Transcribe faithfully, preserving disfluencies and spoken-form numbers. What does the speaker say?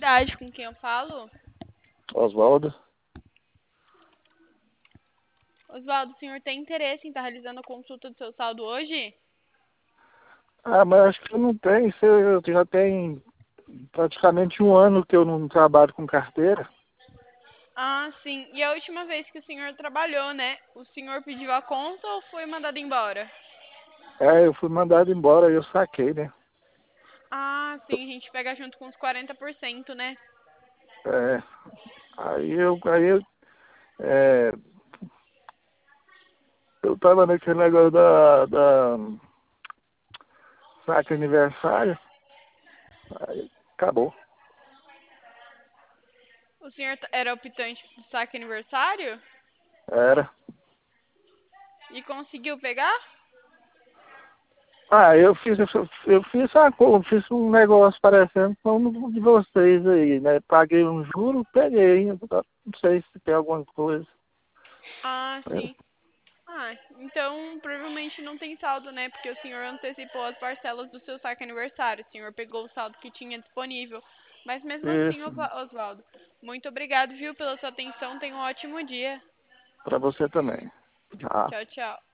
tarde, com quem eu falo? Oswaldo. Oswaldo, o senhor tem interesse em estar realizando a consulta do seu saldo hoje? Ah, mas acho que eu não tenho. Isso eu já tem praticamente um ano que eu não trabalho com carteira. Ah, sim. E a última vez que o senhor trabalhou, né? O senhor pediu a conta ou foi mandado embora? É, eu fui mandado embora e eu saquei, né? Ah, sim, a gente pega junto com os quarenta por cento, né? É, aí eu, aí eu, é, eu tava naquele negócio da, da saque aniversário, aí acabou. O senhor t- era optante do saque aniversário? Era. E conseguiu pegar? Ah, eu fiz, eu, eu fiz a cor, fiz um negócio parecendo com um de vocês aí, né? Paguei um juro, peguei. Não sei se tem alguma coisa. Ah, sim. Ah, então provavelmente não tem saldo, né? Porque o senhor antecipou as parcelas do seu saque aniversário. O senhor pegou o saldo que tinha disponível. Mas mesmo assim, Isso, Osva- Oswaldo, muito obrigado, viu, pela sua atenção. Tenha um ótimo dia. pra você também. Ah. Tchau, tchau.